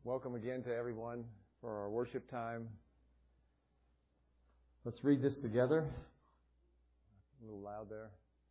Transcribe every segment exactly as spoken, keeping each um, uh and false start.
Welcome again to everyone for our worship time. Let's read this together. A little loud there.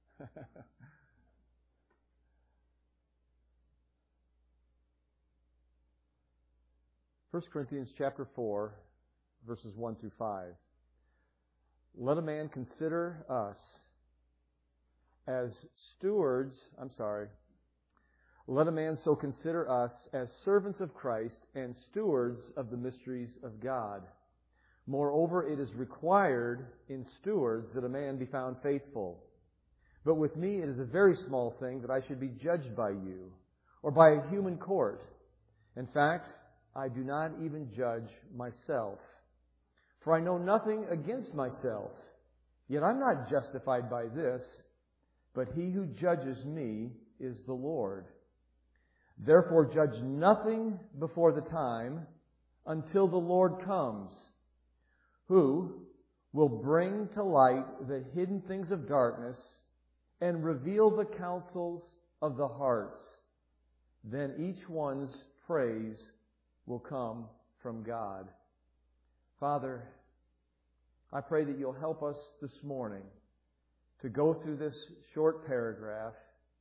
First Corinthians chapter four, verses one through five. Let a man consider us as stewards, I'm sorry, Let a man so consider us as servants of Christ and stewards of the mysteries of God. Moreover, it is required in stewards that a man be found faithful. But with me it is a very small thing that I should be judged by you, or by a human court. In fact, I do not even judge myself. For I know nothing against myself. Yet I'm not justified by this, but he who judges me is the Lord. Therefore judge nothing before the time until the Lord comes, who will bring to light the hidden things of darkness and reveal the counsels of the hearts. Then each one's praise will come from God. Father, I pray that you'll help us this morning to go through this short paragraph,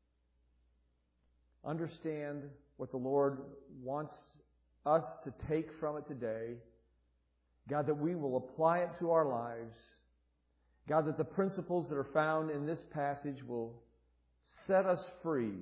understand what the Lord wants us to take from it today. God, that we will apply it to our lives. God, that the principles that are found in this passage will set us free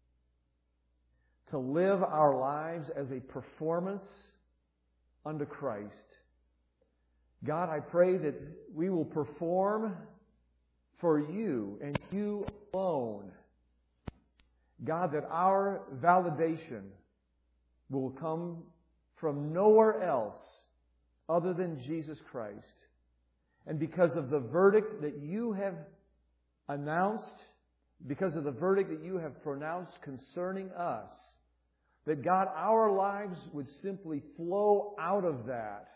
to live our lives as a performance unto Christ. God, I pray that we will perform for you and you alone. God, that our validation will come from nowhere else other than Jesus Christ. And because of the verdict that you have announced, because of the verdict that you have pronounced concerning us, that God, our lives would simply flow out of that.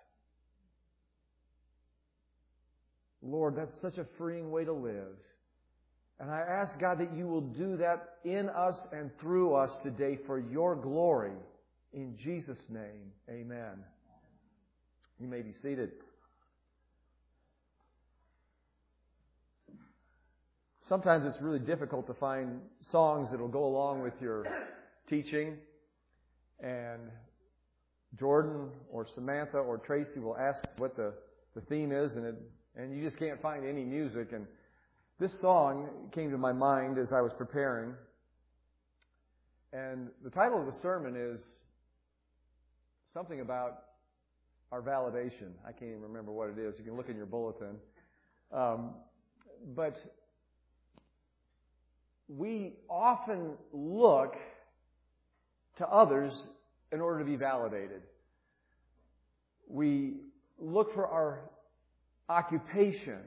Lord, that's such a freeing way to live. And I ask, God, that you will do that in us and through us today for your glory. In Jesus' name, amen. You may be seated. Sometimes it's really difficult to find songs that will go along with your teaching. And Jordan or Samantha or Tracy will ask what the, the theme is, and it, and you just can't find any music. And this song came to my mind as I was preparing. And the title of the sermon is something about our validation. I can't even remember what it is. You can look in your bulletin. Um, but we often look to others in order to be validated. We look for our occupation,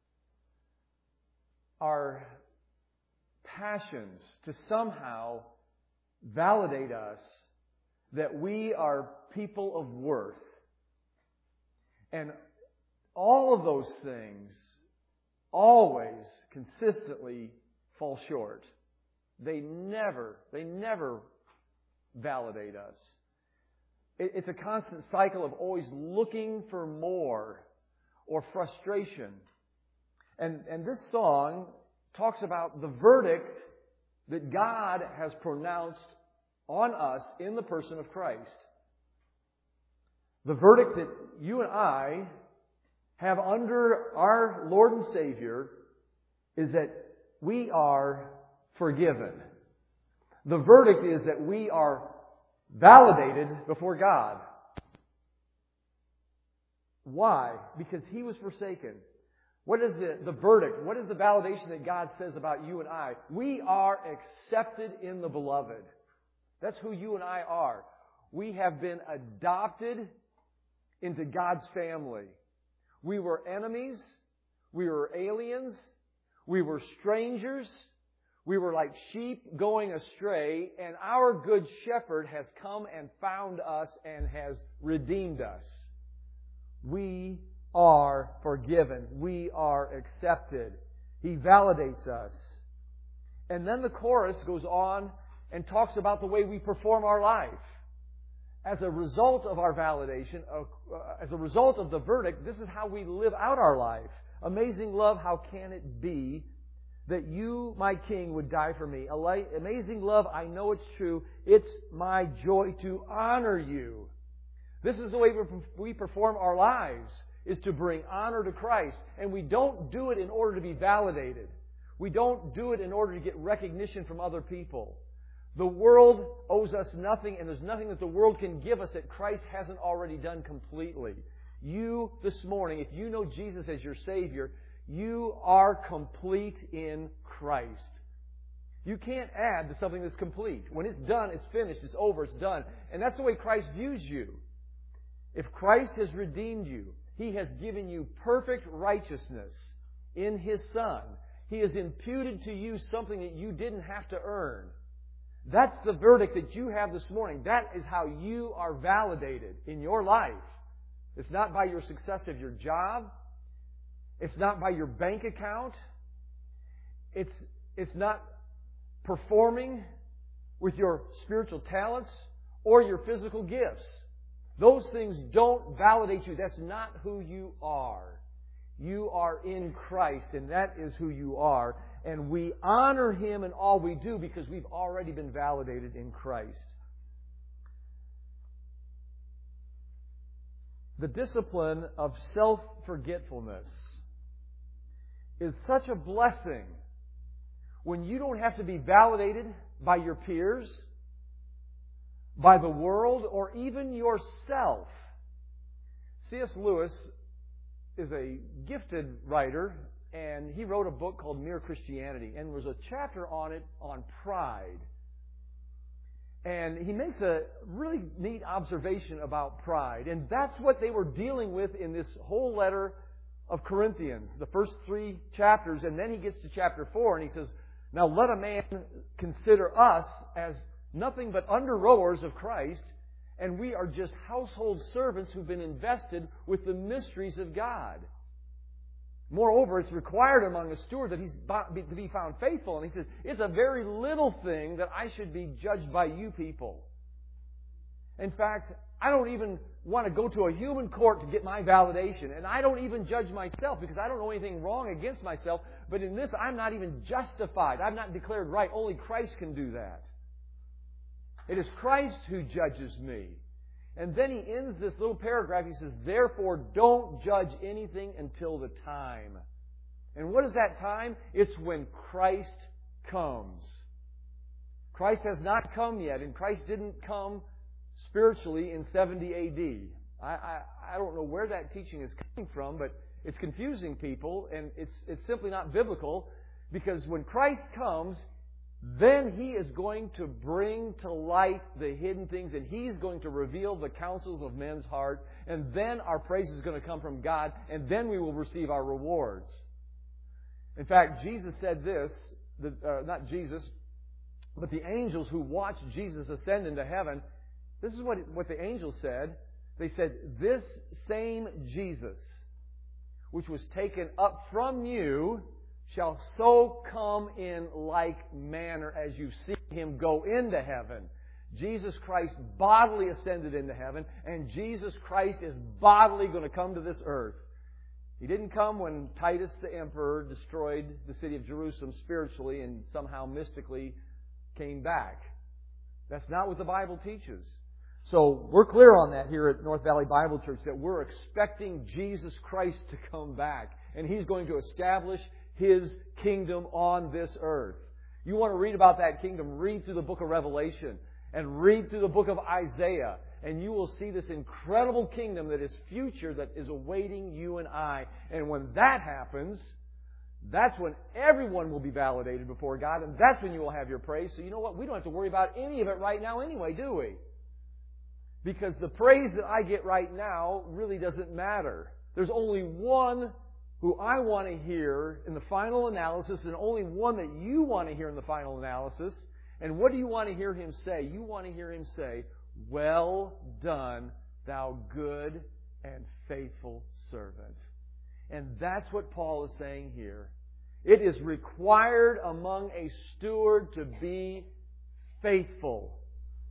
our passions to somehow validate us that we are people of worth. And all of those things always consistently fall short. They never, they never validate us. It's a constant cycle of always looking for more or frustration. And, and this song talks about the verdict that God has pronounced on us in the person of Christ. The verdict that you and I have under our Lord and Savior is that we are forgiven. The verdict is that we are validated before God. Why? Because He was forsaken. What is the, the verdict? What is the validation that God says about you and I? We are accepted in the Beloved. That's who you and I are. We have been adopted into God's family. We were enemies. We were aliens. We were strangers. We were like sheep going astray, and our good shepherd has come and found us and has redeemed us. We are forgiven. We are accepted. He validates us. And then the chorus goes on and talks about the way we perform our life. as a result of our validation, uh, as a result of the verdict, this is how we live out our life. Amazing love, how can it be that you, my King, would die for me? Amazing love, I know it's true. It's my joy to honor you. This is the way we perform our lives, is to bring honor to Christ. And we don't do it in order to be validated. We don't do it in order to get recognition from other people. The world owes us nothing, and there's nothing that the world can give us that Christ hasn't already done completely. You, this morning, if you know Jesus as your Savior, you are complete in Christ. You can't add to something that's complete. When it's done, it's finished, it's over, it's done. And that's the way Christ views you. If Christ has redeemed you, He has given you perfect righteousness in His Son. He has imputed to you something that you didn't have to earn. That's the verdict that you have this morning. That is how you are validated in your life. It's not by your success of your job. It's not by your bank account. It's, it's not performing with your spiritual talents or your physical gifts. Those things don't validate you. That's not who you are. You are in Christ, and that is who you are. And we honor Him in all we do because we've already been validated in Christ. The discipline of self-forgetfulness is such a blessing when you don't have to be validated by your peers, by the world, or even yourself. C S Lewis is a gifted writer, and he wrote a book called Mere Christianity, and there was a chapter on it on pride. And he makes a really neat observation about pride, and that's what they were dealing with in this whole letter of Corinthians, the first three chapters, and then he gets to chapter four, and he says, now let a man consider us as nothing but under-rowers of Christ, and we are just household servants who've been invested with the mysteries of God. Moreover, it's required among a steward that he's to be found faithful. And he says, it's a very little thing that I should be judged by you people. In fact, I don't even want to go to a human court to get my validation. And I don't even judge myself because I don't know anything wrong against myself. But in this, I'm not even justified. I'm not declared right. Only Christ can do that. It is Christ who judges me. And then he ends this little paragraph. He says, therefore, don't judge anything until the time. And what is that time? It's when Christ comes. Christ has not come yet, and Christ didn't come spiritually in seventy A D. I, I, I don't know where that teaching is coming from, but it's confusing people, and it's, it's simply not biblical, because when Christ comes, then He is going to bring to light the hidden things, and He's going to reveal the counsels of men's heart, and then our praise is going to come from God, and then we will receive our rewards. In fact, Jesus said this, the, uh, not Jesus, but the angels who watched Jesus ascend into heaven, this is what, what the angels said. They said, this same Jesus, which was taken up from you, shall so come in like manner as you see Him go into heaven. Jesus Christ bodily ascended into heaven, and Jesus Christ is bodily going to come to this earth. He didn't come when Titus the emperor destroyed the city of Jerusalem spiritually and somehow mystically came back. That's not what the Bible teaches. So we're clear on that here at North Valley Bible Church, that we're expecting Jesus Christ to come back, and He's going to establish His kingdom on this earth. You want to read about that kingdom, read through the book of Revelation and read through the book of Isaiah, and you will see this incredible kingdom that is future, that is awaiting you and I. And when that happens, that's when everyone will be validated before God, and that's when you will have your praise. So you know what? We don't have to worry about any of it right now anyway, do we? Because the praise that I get right now really doesn't matter. There's only one who I want to hear in the final analysis, and only one that you want to hear in the final analysis. And what do you want to hear Him say? You want to hear Him say, well done, thou good and faithful servant. And that's what Paul is saying here. It is required among a steward to be faithful.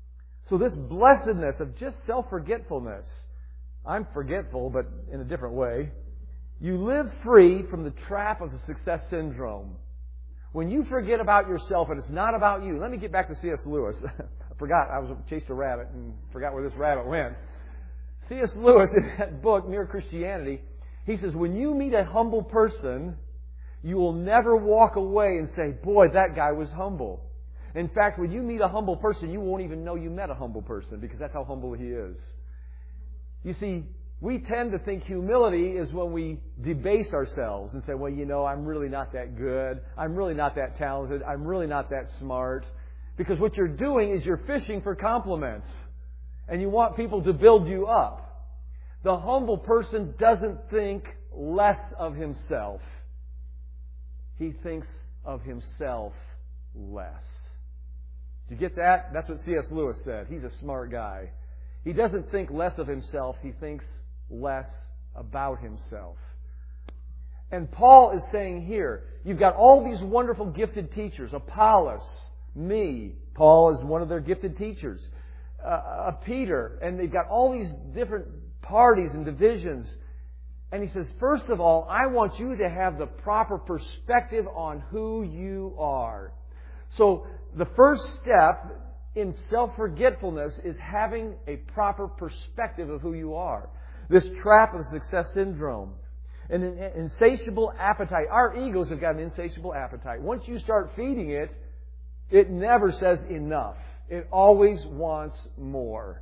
So this blessedness of just self-forgetfulness, I'm forgetful, but in a different way. You live free from the trap of the success syndrome. When you forget about yourself and it's not about you. Let me get back to C S Lewis. I forgot, I was chased a rabbit and forgot where this rabbit went. C S Lewis, in that book, Mere Christianity, he says, when you meet a humble person, you will never walk away and say, boy, that guy was humble. In fact, when you meet a humble person, you won't even know you met a humble person because that's how humble he is. You see, we tend to think humility is when we debase ourselves and say, well, you know, I'm really not that good. I'm really not that talented. I'm really not that smart. Because what you're doing is you're fishing for compliments. And you want people to build you up. The humble person doesn't think less of himself. He thinks of himself less. Did you get that? That's what C S Lewis said. He's a smart guy. He doesn't think less of himself. He thinks less about himself. And Paul is saying here, you've got all these wonderful gifted teachers. Apollos, me. Paul is one of their gifted teachers. Uh, uh, Peter. And they've got all these different parties and divisions. And he says, first of all, I want you to have the proper perspective on who you are. So the first step in self-forgetfulness is having a proper perspective of who you are. This trap of the success syndrome. An insatiable appetite. Our egos have got an insatiable appetite. Once you start feeding it, it never says enough. It always wants more.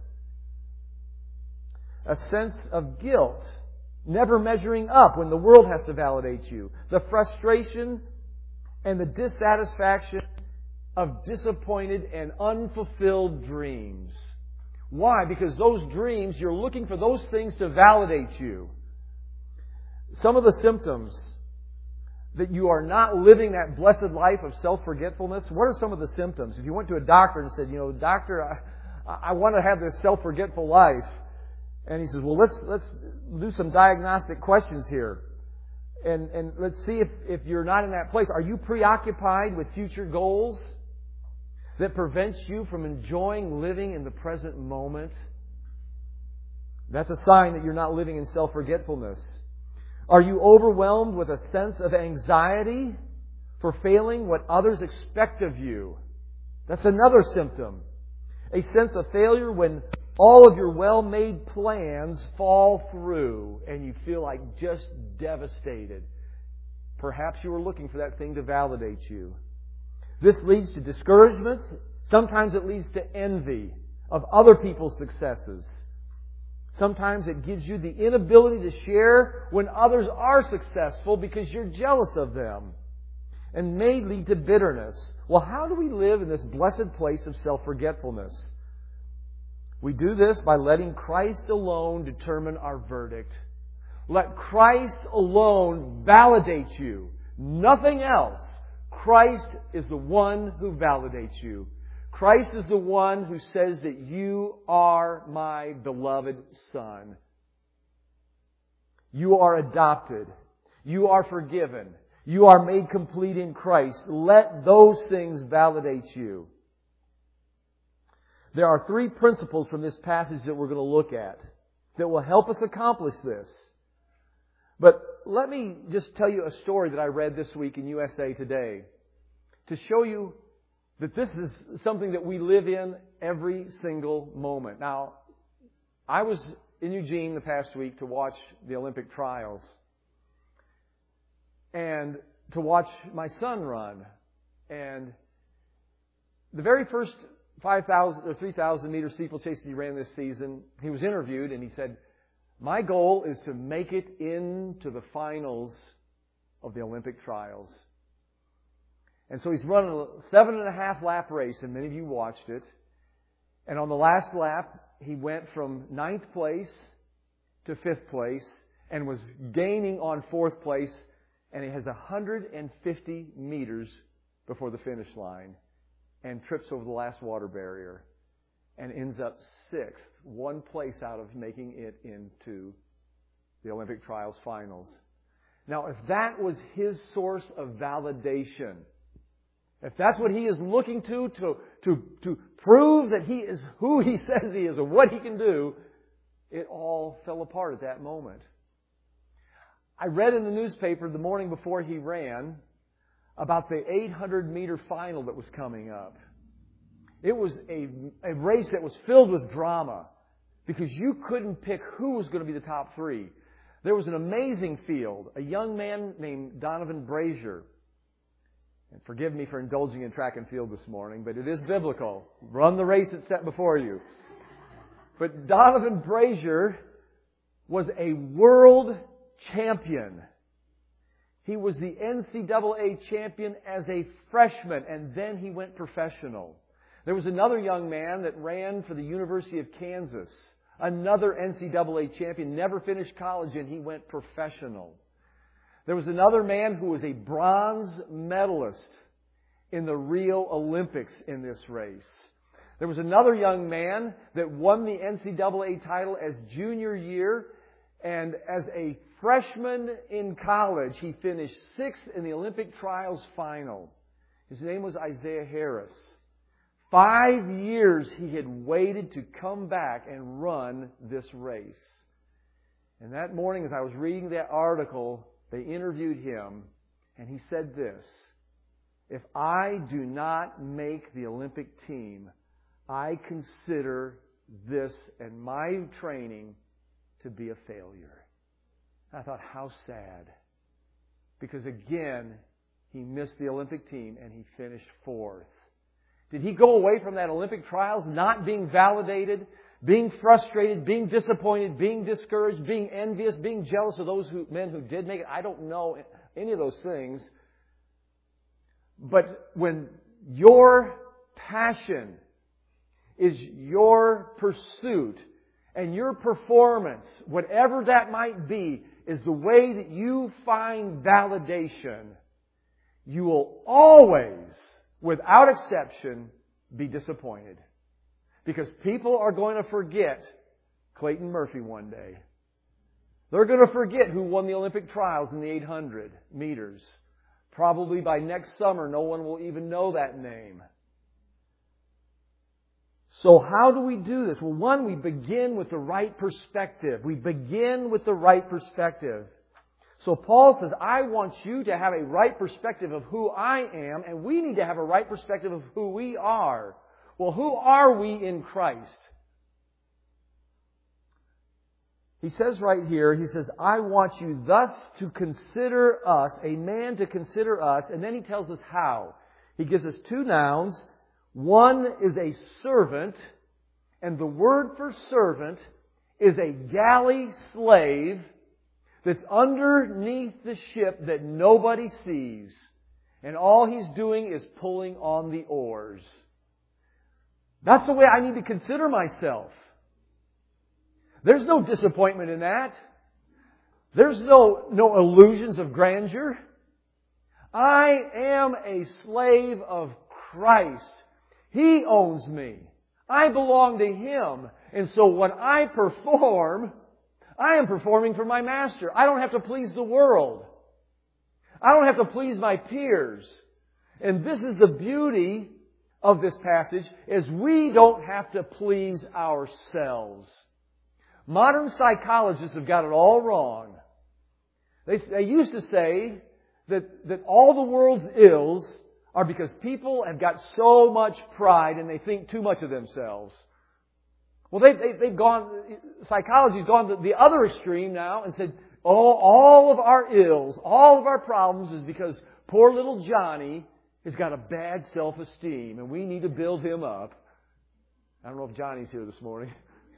A sense of guilt. Never measuring up when the world has to validate you. The frustration and the dissatisfaction of disappointed and unfulfilled dreams. Why? Because those dreams, you're looking for those things to validate you. Some of the symptoms that you are not living that blessed life of self-forgetfulness, what are some of the symptoms? If you went to a doctor and said, you know, doctor, I, I want to have this self-forgetful life. And he says, well, let's let's do some diagnostic questions here. And and let's see if, if you're not in that place. Are you preoccupied with future goals that prevents you from enjoying living in the present moment? That's a sign that you're not living in self-forgetfulness. Are you overwhelmed with a sense of anxiety for failing what others expect of you? That's another symptom. A sense of failure when all of your well-made plans fall through and you feel like just devastated. Perhaps you were looking for that thing to validate you. This leads to discouragement. Sometimes it leads to envy of other people's successes. Sometimes it gives you the inability to share when others are successful because you're jealous of them. And may lead to bitterness. Well, how do we live in this blessed place of self-forgetfulness? We do this by letting Christ alone determine our verdict. Let Christ alone validate you. Nothing else. Christ is the one who validates you. Christ is the one who says that you are my beloved Son. You are adopted. You are forgiven. You are made complete in Christ. Let those things validate you. There are three principles from this passage that we're going to look at that will help us accomplish this. But let me just tell you a story that I read this week in U S A Today to show you that this is something that we live in every single moment. Now, I was in Eugene the past week to watch the Olympic trials and to watch my son run. And the very first five thousand or three thousand meter steeplechase he ran this season, he was interviewed and he said, my goal is to make it into the finals of the Olympic trials. And so he's running a seven and a half lap race, and many of you watched it. And on the last lap, he went from ninth place to fifth place and was gaining on fourth place. And he has one hundred fifty meters before the finish line and trips over the last water barrier and ends up sixth, one place out of making it into the Olympic trials finals. Now, if that was his source of validation, if that's what he is looking to, to, to, to prove that he is who he says he is or what he can do, it all fell apart at that moment. I read in the newspaper the morning before he ran about the eight hundred meter final that was coming up. It was a, a race that was filled with drama because you couldn't pick who was going to be the top three. There was an amazing field. A young man named Donovan Brazier. And forgive me for indulging in track and field this morning, but it is biblical. Run the race that's set before you. But Donovan Brazier was a world champion. He was the N C double A champion as a freshman, and then he went professional. There was another young man that ran for the University of Kansas. Another N C double A champion, never finished college, and he went professional. There was another man who was a bronze medalist in the Rio Olympics in this race. There was another young man that won the N C double A title as junior year, and as a freshman in college, he finished sixth in the Olympic trials final. His name was Isaiah Harris. Five years he had waited to come back and run this race. And that morning, as I was reading that article, they interviewed him, and he said this: "If I do not make the Olympic team, I consider this and my training to be a failure." I thought, how sad. Because again, he missed the Olympic team and he finished fourth. Did he go away from that Olympic trials not being validated, being frustrated, being disappointed, being discouraged, being envious, being jealous of those who, men who did make it? I don't know any of those things. But when your passion is your pursuit and your performance, whatever that might be, is the way that you find validation, you will always, without exception, be disappointed. Because people are going to forget Clayton Murphy one day. They're going to forget who won the Olympic trials in the eight hundred meters. Probably by next summer, no one will even know that name. So how do we do this? Well, one, we begin with the right perspective. We begin with the right perspective. So Paul says, I want you to have a right perspective of who I am, and we need to have a right perspective of who we are. Well, who are we in Christ? He says right here, he says, I want you thus to consider us, a man to consider us, and then he tells us how. He gives us two nouns. One is a servant, and the word for servant is a galley slave that's underneath the ship that nobody sees. And all he's doing is pulling on the oars. That's the way I need to consider myself. There's no disappointment in that. There's no, no illusions of grandeur. I am a slave of Christ. He owns me. I belong to Him. And so when I perform, I am performing for my Master. I don't have to please the world. I don't have to please my peers. And this is the beauty of this passage, is we don't have to please ourselves. Modern psychologists have got it all wrong. They, they used to say that, that all the world's ills are because people have got so much pride and they think too much of themselves. Well, they, they, they've gone, psychology's gone to the other extreme now and said, oh, all of our ills, all of our problems is because poor little Johnny has got a bad self-esteem and we need to build him up. I don't know if Johnny's here this morning.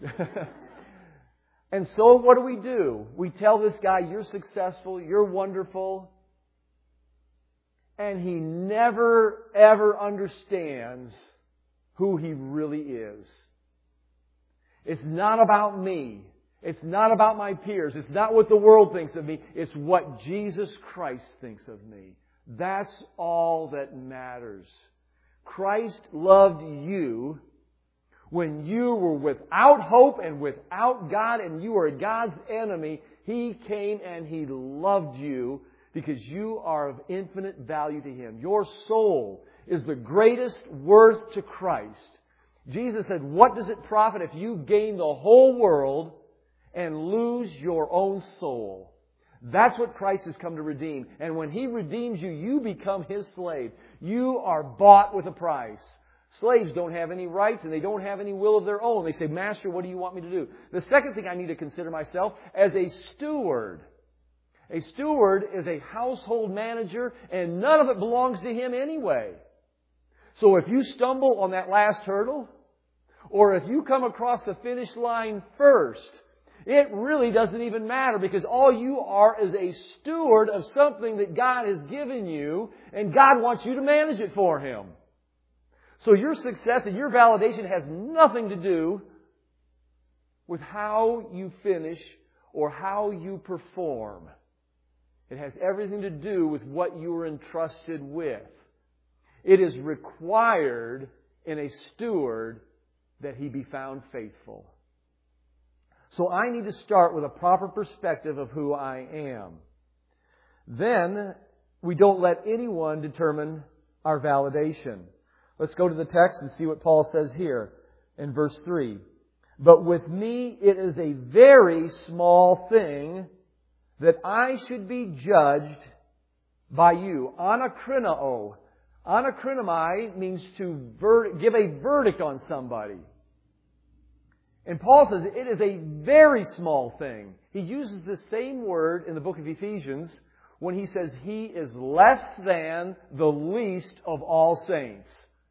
And so what do we do? We tell this guy, you're successful, you're wonderful. And he never, ever understands who he really is. It's not about me. It's not about my peers. It's not what the world thinks of me. It's what Jesus Christ thinks of me. That's all that matters. Christ loved you when you were without hope and without God and you were God's enemy. He came and He loved you because you are of infinite value to Him. Your soul is the greatest worth to Christ. Jesus said, what does it profit if you gain the whole world and lose your own soul? That's what Christ has come to redeem. And when He redeems you, you become His slave. You are bought with a price. Slaves don't have any rights and they don't have any will of their own. They say, Master, what do you want me to do? The second thing I need to consider myself as a steward. A steward is a household manager and none of it belongs to him anyway. So if you stumble on that last hurdle, or if you come across the finish line first, it really doesn't even matter because all you are is a steward of something that God has given you and God wants you to manage it for Him. So your success and your validation has nothing to do with how you finish or how you perform. It has everything to do with what you were entrusted with. It is required in a steward that he be found faithful. So I need to start with a proper perspective of who I am. Then we don't let anyone determine our validation. Let's go to the text and see what Paul says here in verse three. But with me it is a very small thing that I should be judged by you. Anakrinao. Anakrinomai means to ver- give a verdict on somebody. And Paul says it is a very small thing. He uses the same word in the book of Ephesians when he says he is less than the least of all saints.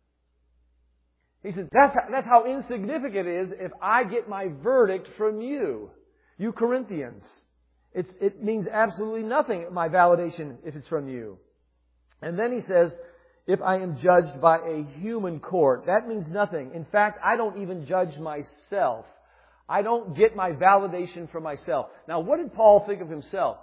He says that's, that's how insignificant it is if I get my verdict from you. You Corinthians. It's, it means absolutely nothing, my validation, if it's from you. And then he says, if I am judged by a human court, that means nothing. In fact, I don't even judge myself. I don't get my validation from myself. Now, what did Paul think of himself?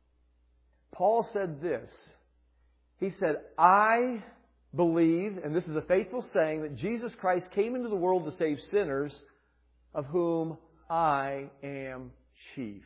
Paul said this. He said, I believe, and this is a faithful saying, that Jesus Christ came into the world to save sinners, of whom I am chief.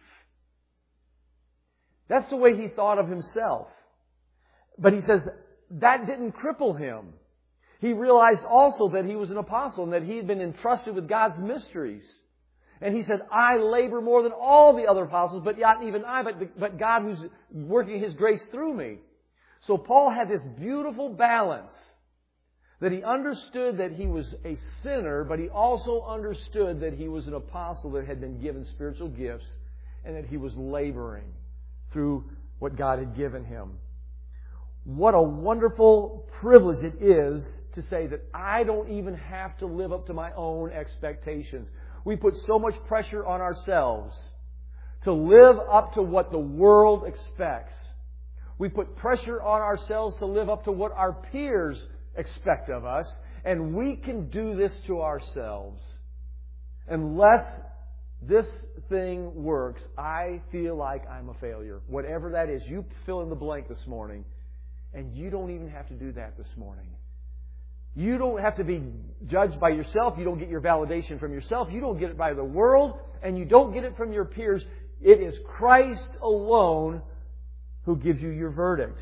That's the way he thought of himself. But he says, that didn't cripple him. He realized also that he was an apostle and that he had been entrusted with God's mysteries. And he said, I labor more than all the other apostles, but not even I, but, but God who's working His grace through me. So Paul had this beautiful balance that he understood that he was a sinner, but he also understood that he was an apostle that had been given spiritual gifts and that he was laboring through what God had given him. What a wonderful privilege it is to say that I don't even have to live up to my own expectations. We put so much pressure on ourselves to live up to what the world expects. We put pressure on ourselves to live up to what our peers expect of us. And we can do this to ourselves. Unless this thing works, I feel like I'm a failure. Whatever that is, you fill in the blank this morning. And you don't even have to do that this morning. You don't have to be judged by yourself. You don't get your validation from yourself. You don't get it by the world. And you don't get it from your peers. It is Christ alone who gives you your verdict.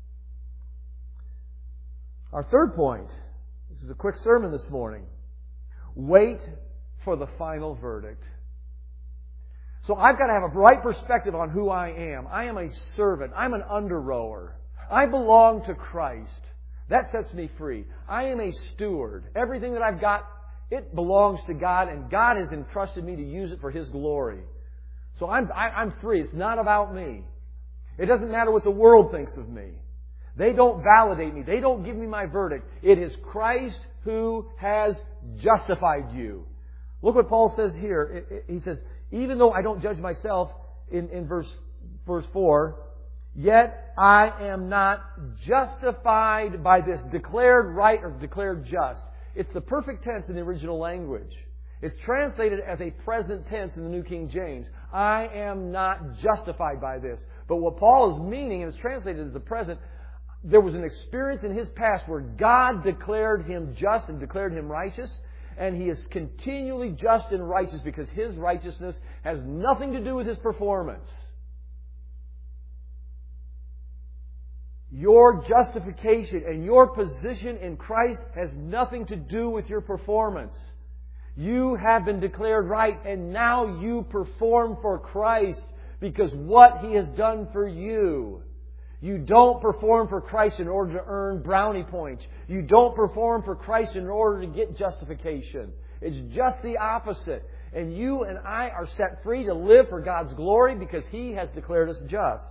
Our third point. This is a quick sermon this morning. Wait for the final verdict. So I've got to have a right perspective on who I am. I am a servant. I'm an under-rower. I belong to Christ. That sets me free. I am a steward. Everything that I've got, it belongs to God, and God has entrusted me to use it for His glory. So I'm, I, I'm free. It's not about me. It doesn't matter what the world thinks of me. They don't validate me. They don't give me my verdict. It is Christ who has justified you. Look what Paul says here. It, it, he says, even though I don't judge myself, in, in verse, verse four, yet I am not justified by this, declared right or declared just. It's the perfect tense in the original language. It's translated as a present tense in the New King James. I am not justified by this. But what Paul is meaning, and it's translated as the present, there was an experience in his past where God declared him just and declared him righteous. And he is continually just and righteous because his righteousness has nothing to do with his performance. Your justification and your position in Christ has nothing to do with your performance. You have been declared right, and now you perform for Christ because what He has done for you. You don't perform for Christ in order to earn brownie points. You don't perform for Christ in order to get justification. It's just the opposite. And you and I are set free to live for God's glory because He has declared us just.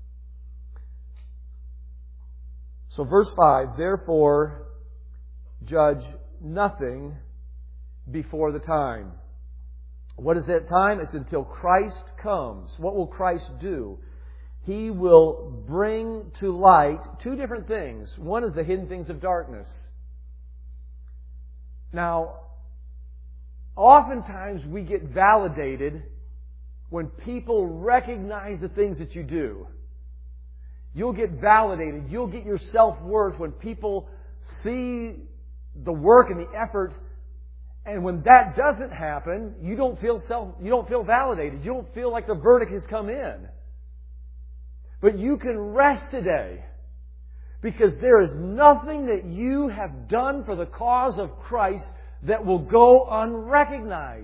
So verse five, therefore, judge nothing before the time. What is that time? It's until Christ comes. What will Christ do? He will bring to light two different things. One is the hidden things of darkness. Now, oftentimes we get validated when people recognize the things that you do. You'll get validated. You'll get your self-worth when people see the work and the effort. And when that doesn't happen, you don't feel self, you don't feel validated. You don't feel like the verdict has come in. But you can rest today because there is nothing that you have done for the cause of Christ that will go unrecognized.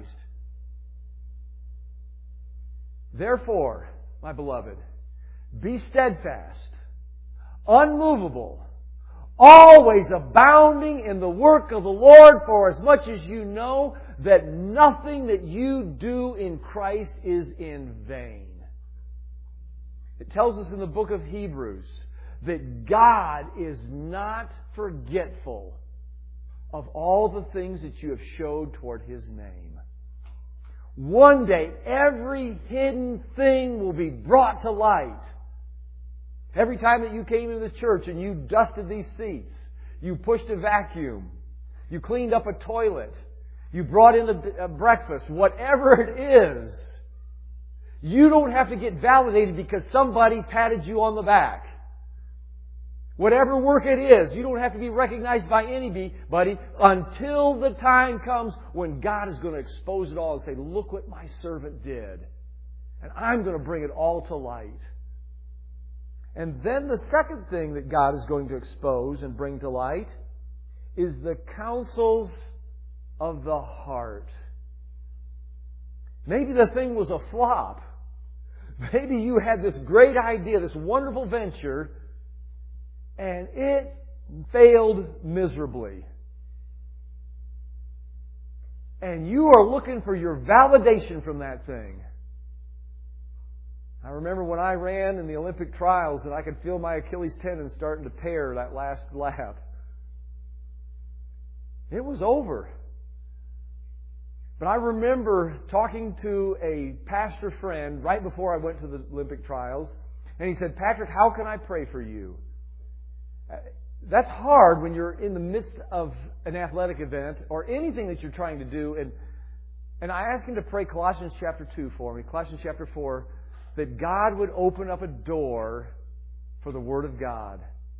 Therefore, my beloved, be steadfast, unmovable, always abounding in the work of the Lord, for as much as you know that nothing that you do in Christ is in vain. It tells us in the book of Hebrews that God is not forgetful of all the things that you have showed toward His name. One day, every hidden thing will be brought to light. Every time that you came into the church and you dusted these seats, you pushed a vacuum, you cleaned up a toilet, you brought in a, a breakfast, whatever it is, you don't have to get validated because somebody patted you on the back. Whatever work it is, you don't have to be recognized by anybody until the time comes when God is going to expose it all and say, look what my servant did. And I'm going to bring it all to light. And then the second thing that God is going to expose and bring to light is the counsels of the heart. Maybe the thing was a flop. Maybe you had this great idea, this wonderful venture, and it failed miserably. And you are looking for your validation from that thing. I remember when I ran in the Olympic trials and I could feel my Achilles tendon starting to tear that last lap. It was over. But I remember talking to a pastor friend right before I went to the Olympic trials, and he said, Patrick, how can I pray for you? That's hard when you're in the midst of an athletic event or anything that you're trying to do. And, and I asked him to pray Colossians chapter two for me, Colossians chapter four, that God would open up a door for the Word of God.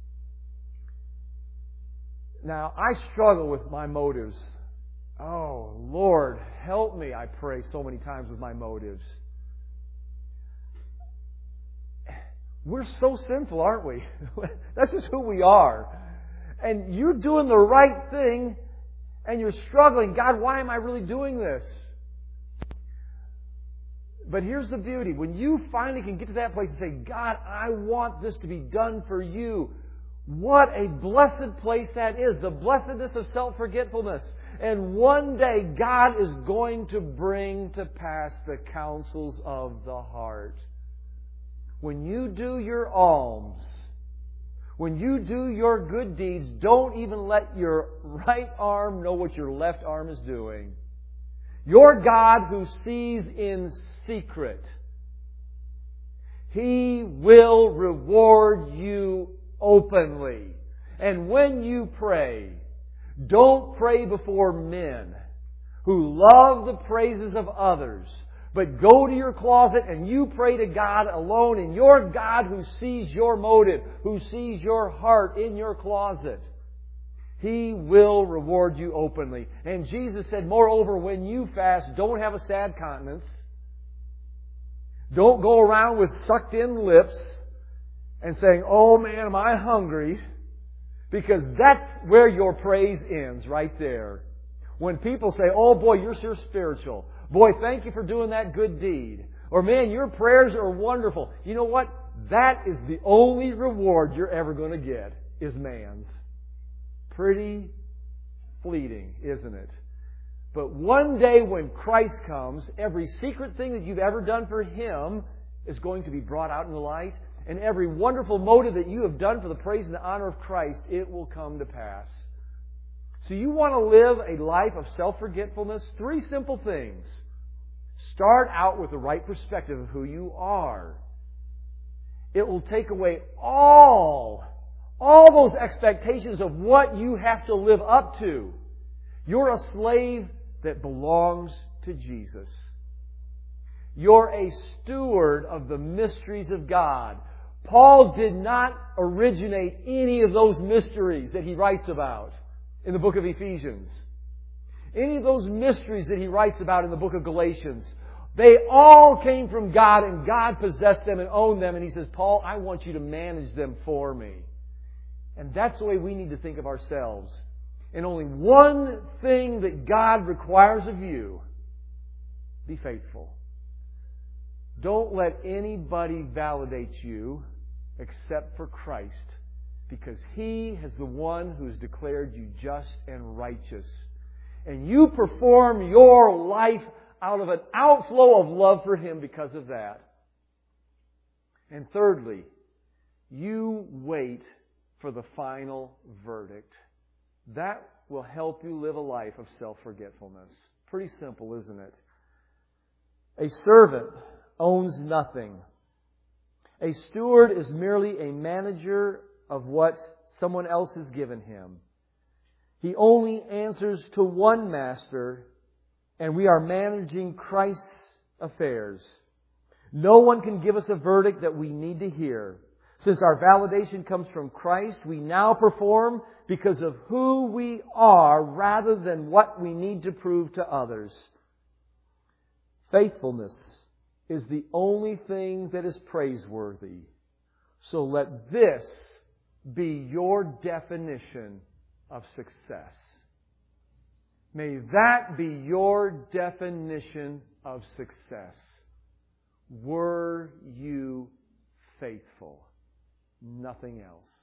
Now, I struggle with my motives. Oh, Lord, help me, I pray so many times with my motives. We're so sinful, aren't we? That's just who we are. And you're doing the right thing, and you're struggling. God, why am I really doing this? But here's the beauty. When you finally can get to that place and say, God, I want this to be done for you, what a blessed place that is. The blessedness of self-forgetfulness. And one day, God is going to bring to pass the counsels of the heart. When you do your alms, when you do your good deeds, don't even let your right arm know what your left arm is doing. Your God who sees in secret, He will reward you openly. And when you pray, don't pray before men who love the praises of others, but go to your closet and you pray to God alone, and your God who sees your motive, who sees your heart in your closet, He will reward you openly. And Jesus said, moreover, when you fast, don't have a sad countenance. Don't go around with sucked in lips. and saying, oh man, am I hungry? Because that's where your praise ends, right there. When people say, oh boy, you're so spiritual. Boy, thank you for doing that good deed. Or man, your prayers are wonderful. You know what? That is the only reward you're ever going to get, is man's. Pretty fleeting, isn't it? But one day when Christ comes, every secret thing that you've ever done for Him is going to be brought out in the light. And every wonderful motive that you have done for the praise and the honor of Christ, it will come to pass. So you want to live a life of self-forgetfulness? Three simple things. Start out with the right perspective of who you are. It will take away all, all those expectations of what you have to live up to. You're a slave that belongs to Jesus. You're a steward of the mysteries of God. Paul did not originate any of those mysteries that he writes about in the book of Ephesians. Any of those mysteries that he writes about in the book of Galatians. They all came from God, and God possessed them and owned them. And he says, Paul, I want you to manage them for me. And that's the way we need to think of ourselves. And only one thing that God requires of you: be faithful. Don't let anybody validate you except for Christ, because He is the one who's declared you just and righteous. And you perform your life out of an outflow of love for Him because of that. And thirdly, you wait for the final verdict. That will help you live a life of self-forgetfulness. Pretty simple, isn't it? A servant owns nothing. A steward is merely a manager of what someone else has given him. He only answers to one master, and we are managing Christ's affairs. No one can give us a verdict that we need to hear. Since our validation comes from Christ, we now perform because of who we are rather than what we need to prove to others. Faithfulness is the only thing that is praiseworthy. So let this be your definition of success. May that be your definition of success. Were you faithful? Nothing else.